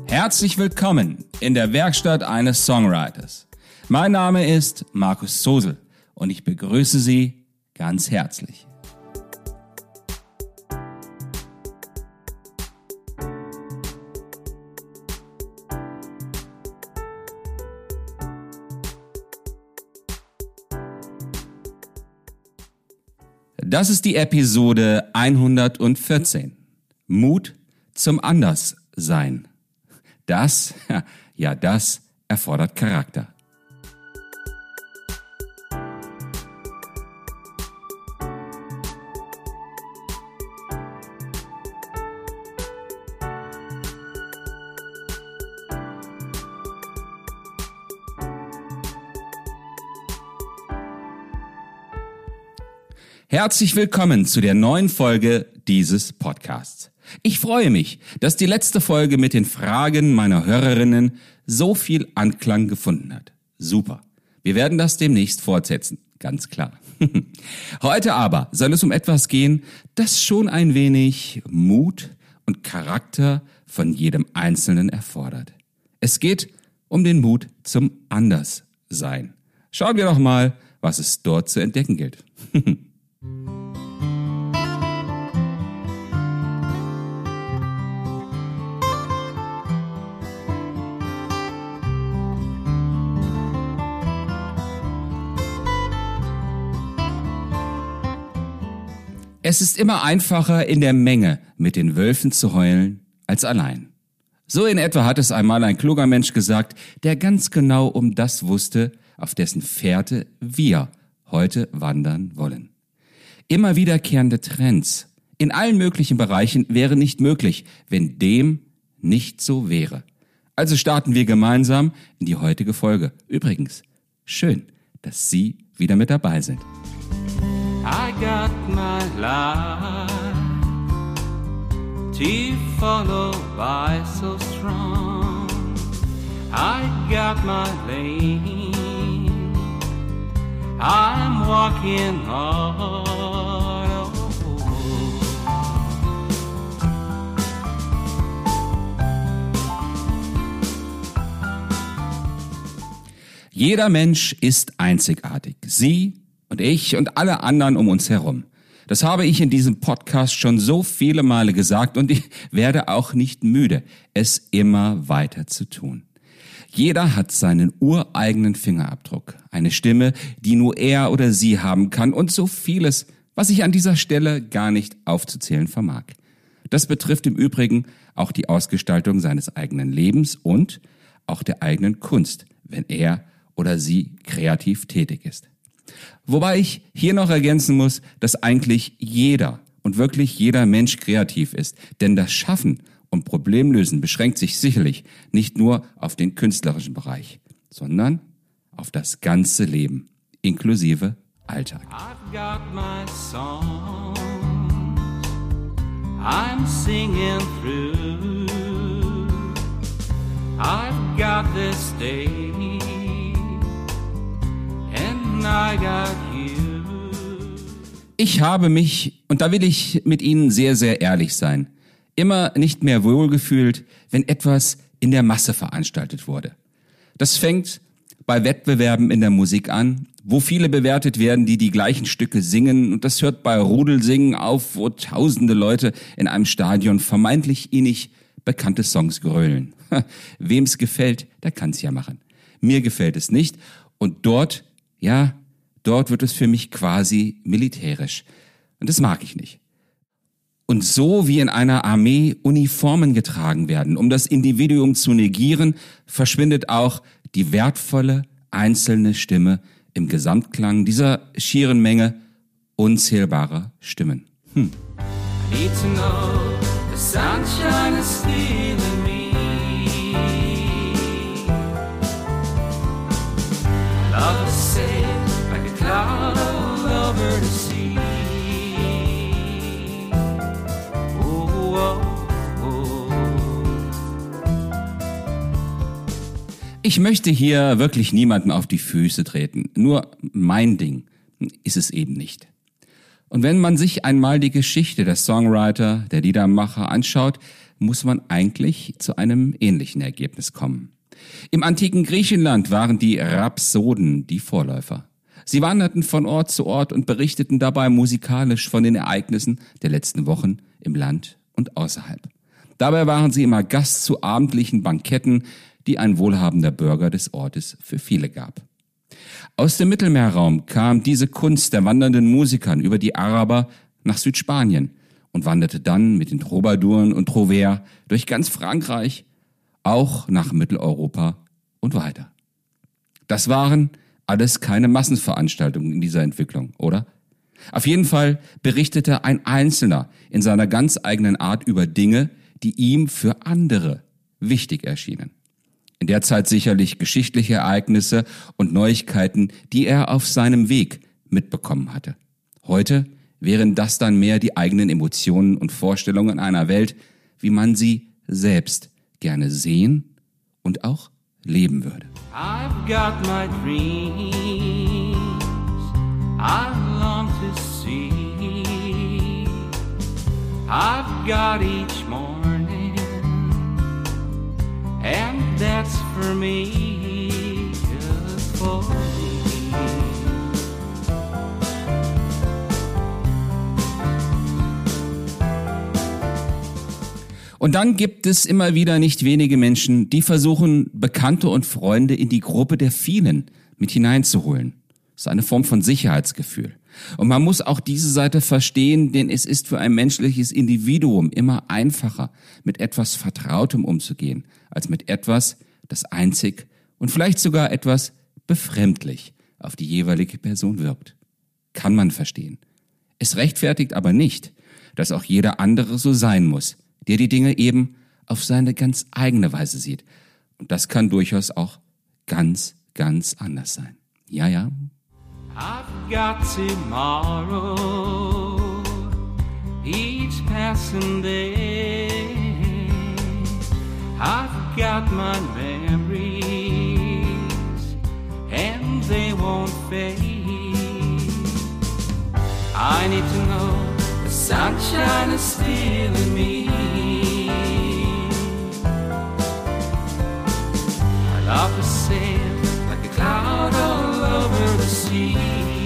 Herzlich willkommen in der Werkstatt eines Songwriters. Mein Name ist Markus Zosel und ich begrüße Sie ganz herzlich. Das ist die Episode 114. Mut zum Anderssein. Das erfordert Charakter. Herzlich willkommen zu der neuen Folge dieses Podcasts. Ich freue mich, dass die letzte Folge mit den Fragen meiner Hörerinnen so viel Anklang gefunden hat. Super. Wir werden das demnächst fortsetzen, ganz klar. Heute aber soll es um etwas gehen, das schon ein wenig Mut und Charakter von jedem Einzelnen erfordert. Es geht um den Mut zum Anderssein. Schauen wir doch mal, was es dort zu entdecken gilt. Es ist immer einfacher, in der Menge mit den Wölfen zu heulen, als allein. So in etwa hat es einmal ein kluger Mensch gesagt, der ganz genau um das wusste, auf dessen Fährte wir heute wandern wollen. Immer wiederkehrende Trends in allen möglichen Bereichen wären nicht möglich, wenn dem nicht so wäre. Also starten wir gemeinsam in die heutige Folge. Übrigens, schön, dass Sie wieder mit dabei sind. I got my life to follow by so strong. I got my lane, I'm walking hard. Jeder Mensch ist einzigartig. Sie und ich und alle anderen um uns herum. Das habe ich in diesem Podcast schon so viele Male gesagt und ich werde auch nicht müde, es immer weiter zu tun. Jeder hat seinen ureigenen Fingerabdruck, eine Stimme, die nur er oder sie haben kann und so vieles, was ich an dieser Stelle gar nicht aufzuzählen vermag. Das betrifft im Übrigen auch die Ausgestaltung seines eigenen Lebens und auch der eigenen Kunst, wenn er oder sie kreativ tätig ist. Wobei ich hier noch ergänzen muss, dass eigentlich jeder und wirklich jeder Mensch kreativ ist. Denn das Schaffen und Problemlösen beschränkt sich sicherlich nicht nur auf den künstlerischen Bereich, sondern auf das ganze Leben, inklusive Alltag. I've got my song, I'm singing through. I've got this day, and I got you. Ich habe mich, und da will ich mit Ihnen sehr, sehr ehrlich sein, immer nicht mehr wohlgefühlt, wenn etwas in der Masse veranstaltet wurde. Das fängt bei Wettbewerben in der Musik an, wo viele bewertet werden, die die gleichen Stücke singen, und das hört bei Rudelsingen auf, wo tausende Leute in einem Stadion vermeintlich innig bekannte Songs grölen. Wem's gefällt, der kann's ja machen. Mir gefällt es nicht, und dort wird es für mich quasi militärisch. Und das mag ich nicht. Und so wie in einer Armee Uniformen getragen werden, um das Individuum zu negieren, verschwindet auch die wertvolle einzelne Stimme im Gesamtklang dieser schieren Menge unzählbarer Stimmen. I need to know the sunshine is still in me. Love is safe like a cloud over the sea. Ich möchte hier wirklich niemandem auf die Füße treten. Nur mein Ding ist es eben nicht. Und wenn man sich einmal die Geschichte der Songwriter, der Liedermacher anschaut, muss man eigentlich zu einem ähnlichen Ergebnis kommen. Im antiken Griechenland waren die Rhapsoden die Vorläufer. Sie wanderten von Ort zu Ort und berichteten dabei musikalisch von den Ereignissen der letzten Wochen im Land und außerhalb. Dabei waren sie immer Gast zu abendlichen Banketten, die ein wohlhabender Bürger des Ortes für viele gab. Aus dem Mittelmeerraum kam diese Kunst der wandernden Musikern über die Araber nach Südspanien und wanderte dann mit den Troubadouren und Trouvères durch ganz Frankreich, auch nach Mitteleuropa und weiter. Das waren alles keine Massenveranstaltungen in dieser Entwicklung, oder? Auf jeden Fall berichtete ein Einzelner in seiner ganz eigenen Art über Dinge, die ihm für andere wichtig erschienen. In der Zeit sicherlich geschichtliche Ereignisse und Neuigkeiten, die er auf seinem Weg mitbekommen hatte. Heute wären das dann mehr die eigenen Emotionen und Vorstellungen einer Welt, wie man sie selbst gerne sehen und auch leben würde. I've got my dreams, I long to see. I've got each morning, and that's for me, just for me. Und dann gibt es immer wieder nicht wenige Menschen, die versuchen, Bekannte und Freunde in die Gruppe der vielen mit hineinzuholen. Das ist eine Form von Sicherheitsgefühl. Und man muss auch diese Seite verstehen, denn es ist für ein menschliches Individuum immer einfacher, mit etwas Vertrautem umzugehen, als mit etwas, das einzig und vielleicht sogar etwas befremdlich auf die jeweilige Person wirkt. Kann man verstehen. Es rechtfertigt aber nicht, dass auch jeder andere so sein muss, der die Dinge eben auf seine ganz eigene Weise sieht. Und das kann durchaus auch ganz, ganz anders sein. Ja, ja. I've got tomorrow, each passing day. I've got my memories, and they won't fade. I need to know the sunshine is still in me. I love to sail like a cloud all over the sea.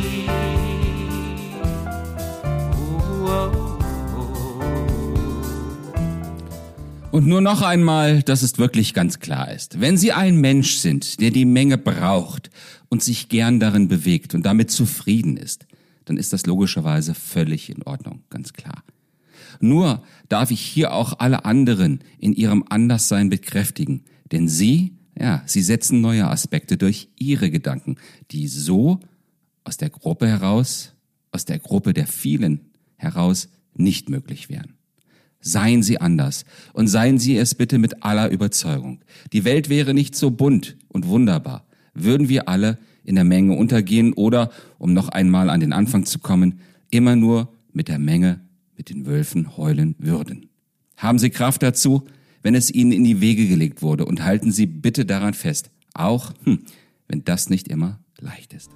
Und nur noch einmal, dass es wirklich ganz klar ist. Wenn Sie ein Mensch sind, der die Menge braucht und sich gern darin bewegt und damit zufrieden ist, dann ist das logischerweise völlig in Ordnung, ganz klar. Nur darf ich hier auch alle anderen in ihrem Anderssein bekräftigen, denn sie setzen neue Aspekte durch ihre Gedanken, die so aus der Gruppe heraus, aus der Gruppe der vielen heraus nicht möglich wären. Seien Sie anders und seien Sie es bitte mit aller Überzeugung. Die Welt wäre nicht so bunt und wunderbar, würden wir alle in der Menge untergehen oder, um noch einmal an den Anfang zu kommen, immer nur mit der Menge, mit den Wölfen heulen würden. Haben Sie Kraft dazu, wenn es Ihnen in die Wege gelegt wurde, und halten Sie bitte daran fest, auch wenn das nicht immer leicht ist.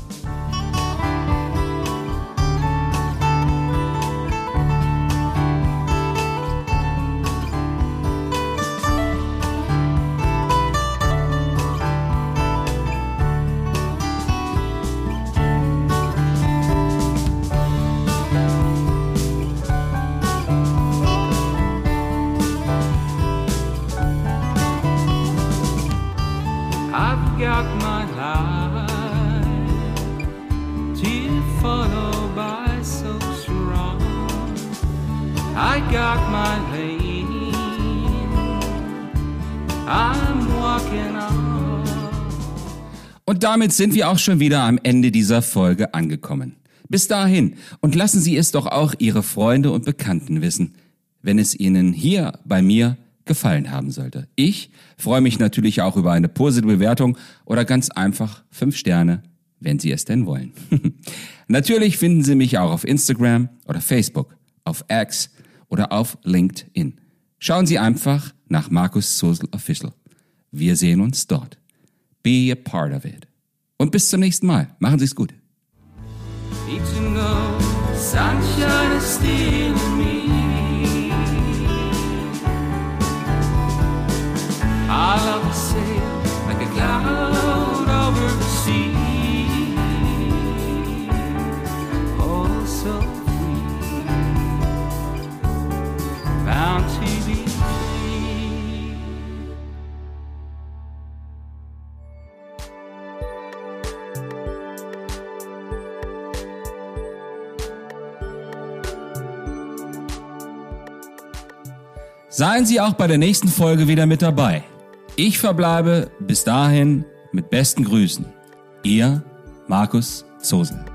I've got my life to follow by so strong. I got my lane, I'm walking on. Und damit sind wir auch schon wieder am Ende dieser Folge angekommen. Bis dahin und lassen Sie es doch auch Ihre Freunde und Bekannten wissen, wenn es Ihnen hier bei mir gefallen haben sollte. Ich freue mich natürlich auch über eine positive Bewertung oder ganz einfach 5 Sterne, wenn Sie es denn wollen. Natürlich finden Sie mich auch auf Instagram oder Facebook, auf X oder auf LinkedIn. Schauen Sie einfach nach Markus Zosel Official. Wir sehen uns dort. Be a part of it. Und bis zum nächsten Mal. Machen Sie es gut. Need to know sunshine is still in me. I love to sail like a cloud over the sea. Oh, so free, bound to be free. Seien Sie auch bei der nächsten Folge wieder mit dabei. Ich verbleibe bis dahin mit besten Grüßen. Ihr Markus Zosen.